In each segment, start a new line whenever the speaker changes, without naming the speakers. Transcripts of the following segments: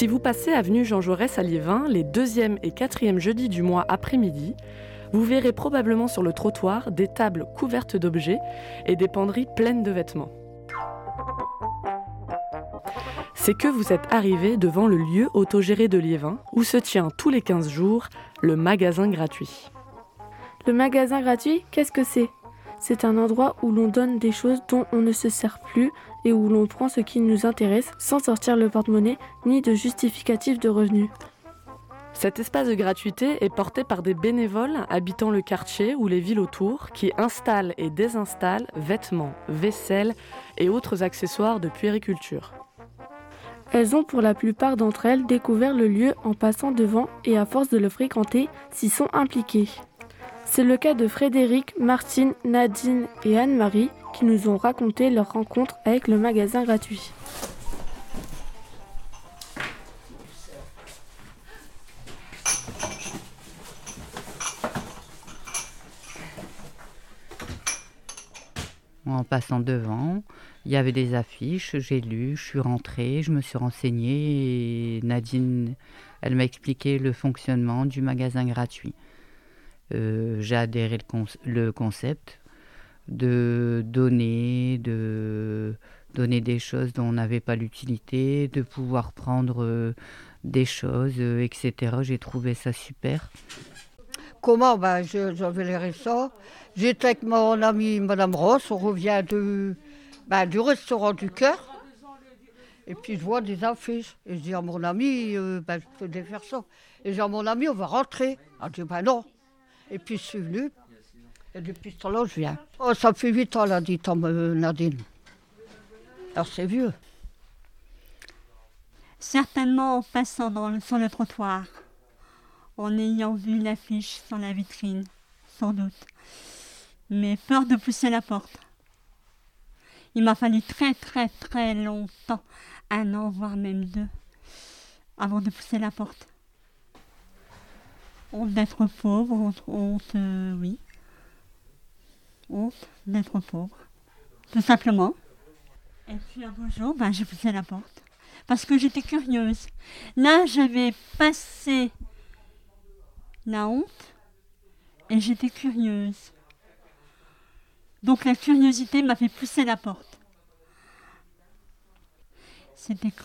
Si vous passez avenue Jean Jaurès à Liévin, les 2e et 4e jeudis du mois après-midi, vous verrez probablement sur le trottoir des tables couvertes d'objets et des penderies pleines de vêtements. C'est que vous êtes arrivé devant le lieu autogéré de Liévin, où se tient tous les 15 jours le magasin gratuit.
Le magasin gratuit, qu'est-ce que c'est ? C'est un endroit où l'on donne des choses dont on ne se sert plus et où l'on prend ce qui nous intéresse sans sortir le porte-monnaie ni de justificatif de revenus.
Cet espace de gratuité est porté par des bénévoles habitant le quartier ou les villes autour qui installent et désinstallent vêtements, vaisselle et autres accessoires de puériculture.
Elles ont pour la plupart d'entre elles découvert le lieu en passant devant et à force de le fréquenter, s'y sont impliquées. C'est le cas de Frédéric, Martine, Nadine et Anne-Marie qui nous ont raconté leur rencontre avec le magasin gratuit.
En passant devant, il y avait des affiches, j'ai lu, je suis rentrée, je me suis renseignée et Nadine, elle m'a expliqué le fonctionnement du magasin gratuit. J'ai adhéré le concept de donner des choses dont on n'avait pas l'utilité, de pouvoir prendre des choses, etc. J'ai trouvé ça super.
Comment ? J'avais les récents. J'étais avec mon amie Madame Ross, on revient du restaurant du Cœur. Et puis je vois des affiches. Et je dis à mon ami, je peux défaire ça. Et je dis à mon ami, on va rentrer. Elle dit, non. Et puis je suis venue. Et depuis ce temps-là, je viens. Oh, ça fait 8 ans, là, dit Nadine. Alors c'est vieux.
Certainement en passant sur le trottoir, en ayant vu l'affiche sur la vitrine, sans doute. Mais peur de pousser la porte. Il m'a fallu très très très longtemps, 1 an, voire même 2, avant de pousser la porte. Honte d'être pauvre, honte, oui. Honte d'être pauvre, tout simplement. Et puis un beau jour, j'ai poussé la porte, parce que j'étais curieuse. Là, j'avais passé la honte, et j'étais curieuse. Donc la curiosité m'a fait pousser la porte. C'était quand ?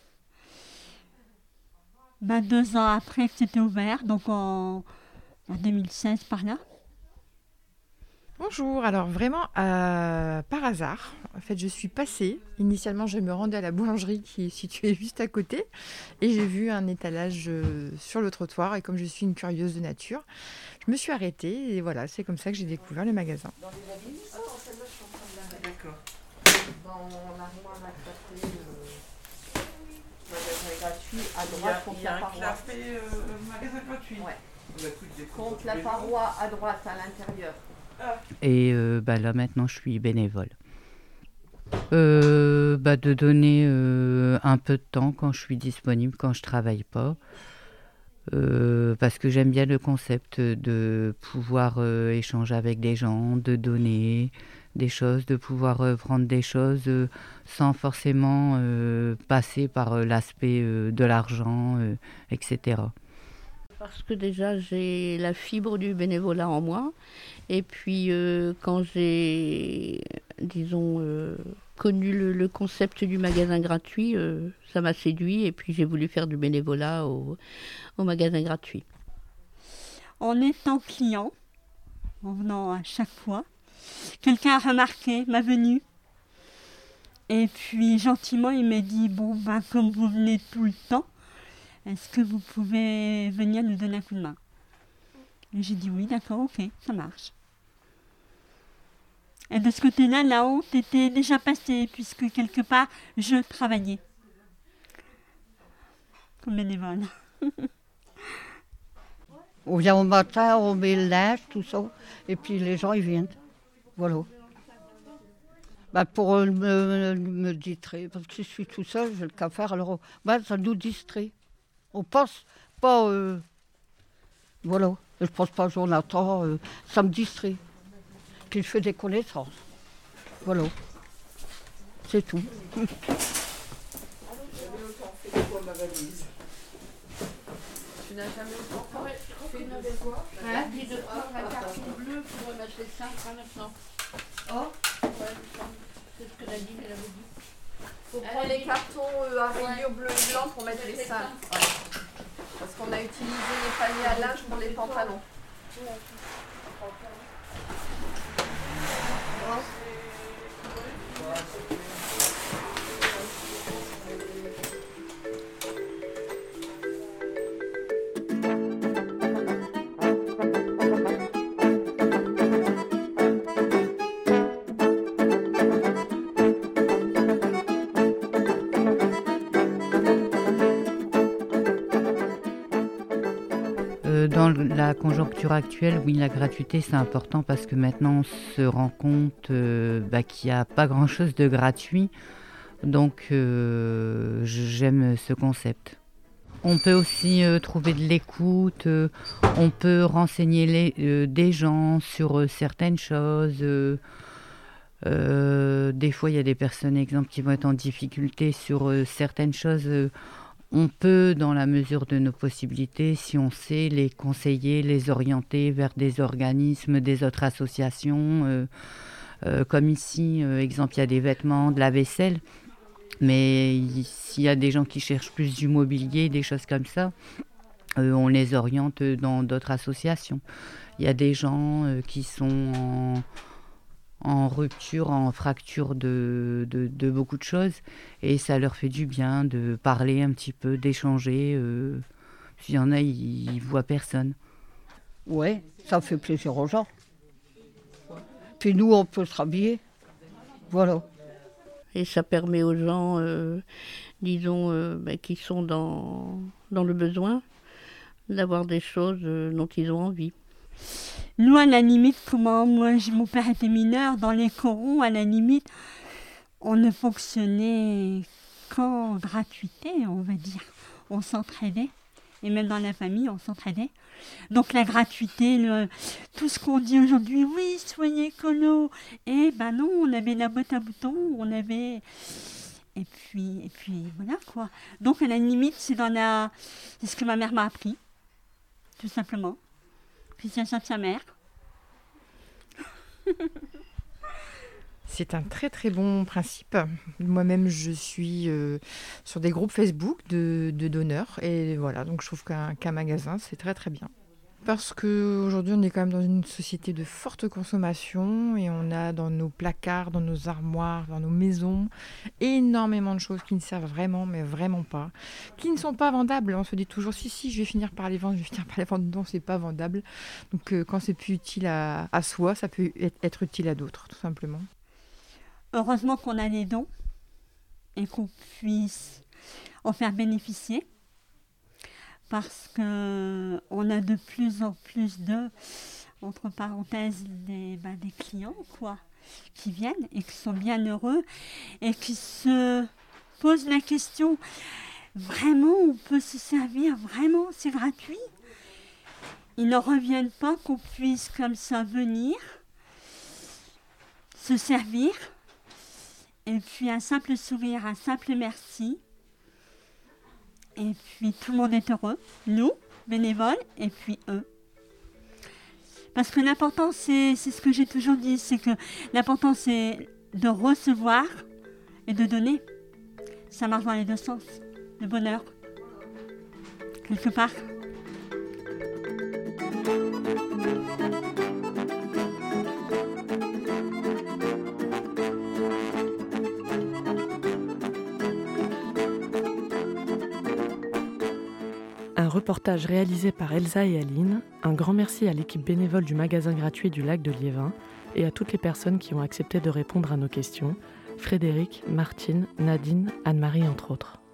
2 ans après que c'était ouvert, donc en 2016 par là.
Bonjour, alors vraiment par hasard, en fait je suis passée, initialement je me rendais à la boulangerie qui est située juste à côté et j'ai vu un étalage sur le trottoir et comme je suis une curieuse de nature, je me suis arrêtée et voilà, c'est comme ça que j'ai découvert le magasin. Dans les habits, celle-là je suis en train de la... D'accord. Dans l'armoire à clapper, magasin gratuit, à droite contre la paroi. Il y a un clapet magasin gratuit. Ouais. Contre la paroi à droite à l'intérieur.
Et là maintenant je suis bénévole. De donner un peu de temps quand je suis disponible, quand je travaille pas. Parce que j'aime bien le concept de pouvoir échanger avec des gens, de donner des choses, de pouvoir prendre des choses sans forcément passer par l'aspect de l'argent, etc.
Parce que déjà j'ai la fibre du bénévolat en moi et puis quand j'ai connu le concept du magasin gratuit, ça m'a séduit et puis j'ai voulu faire du bénévolat au magasin gratuit.
En étant client, en venant à chaque fois, quelqu'un a remarqué ma venue et puis gentiment il m'a dit comme vous venez tout le temps, est-ce que vous pouvez venir nous donner un coup de main ? Et j'ai dit oui, d'accord, ok, ça marche. Et de ce côté-là, la honte était déjà passée, puisque quelque part, je travaillais. Comme bénévole.
On vient au matin, on met le linge, tout ça, et puis les gens, ils viennent. Voilà. Pour me distraire, parce que si je suis tout seul, j'ai le qu'à faire, alors ça nous distrait. On pense pas, voilà, je pense pas Jonathan, ça me distrait. Puis je fais des connaissances, voilà, c'est tout.
ma valise.
Tu n'as jamais fait de quoi? Dit de prendre un carton bleu pour mettre les 5 maintenant.
Oh,
Ouais, c'est ce que Nadine elle avait dit.
Faut prendre les cartons à rayures bleu et blanc pour mettre les seins. Ouais. Parce qu'on a utilisé les paniers à linge pour les pantalons.
Dans la conjoncture actuelle, oui, la gratuité, c'est important parce que maintenant, on se rend compte qu'il n'y a pas grand-chose de gratuit. Donc, j'aime ce concept. On peut aussi trouver de l'écoute, on peut renseigner des gens sur certaines choses. Des fois, il y a des personnes, exemple, qui vont être en difficulté sur certaines choses. On peut, dans la mesure de nos possibilités, si on sait, les conseiller, les orienter vers des organismes, des autres associations. Comme ici, exemple, il y a des vêtements, de la vaisselle. Mais s'il y a des gens qui cherchent plus du mobilier, des choses comme ça, on les oriente dans d'autres associations. Il y a des gens qui sont en rupture, en fracture de beaucoup de choses, et ça leur fait du bien de parler un petit peu, d'échanger. S'il y en a, ils voient personne.
ouais, ça fait plaisir aux gens. Puis nous, on peut se rhabiller. Voilà.
Et ça permet aux gens, disons, qui sont dans le besoin, d'avoir des choses dont ils ont envie.
Nous, à la limite, mon père était mineur, dans les corons, à la limite, on ne fonctionnait qu'en gratuité, on va dire. On s'entraidait, et même dans la famille, on s'entraidait. Donc la gratuité, tout ce qu'on dit aujourd'hui, oui, soyez écolo. Eh ben non, on avait la boîte à boutons, on avait... Et puis voilà quoi. Donc à la limite, c'est ce que ma mère m'a appris, tout simplement. Puis c'est ça de sa mère.
C'est un très très bon principe. Moi-même, je suis sur des groupes Facebook de donneurs. Et voilà, donc je trouve qu'un magasin, c'est très très bien. Parce qu'aujourd'hui, on est quand même dans une société de forte consommation et on a dans nos placards, dans nos armoires, dans nos maisons, énormément de choses qui ne servent vraiment, mais vraiment pas, qui ne sont pas vendables. On se dit toujours, si, je vais finir par les vendre, Non, c'est pas vendable. Donc quand c'est plus utile à soi, ça peut être utile à d'autres, tout simplement.
Heureusement qu'on a les dons et qu'on puisse en faire bénéficier. Parce qu'on a de plus en plus entre parenthèses, des clients qui viennent et qui sont bien heureux et qui se posent la question, vraiment on peut se servir, vraiment c'est gratuit. Ils ne reviennent pas qu'on puisse comme ça venir, se servir, et puis un simple sourire, un simple merci. Et puis tout le monde est heureux, nous, bénévoles, et puis eux. Parce que l'important, c'est ce que j'ai toujours dit, c'est que l'important c'est de recevoir et de donner. Ça marche dans les deux sens, le bonheur, quelque part.
Un reportage réalisé par Elsa et Aline. Un grand merci à l'équipe bénévole du magasin gratuit du lac de Liévin et à toutes les personnes qui ont accepté de répondre à nos questions. Frédéric, Martine, Nadine, Anne-Marie entre autres.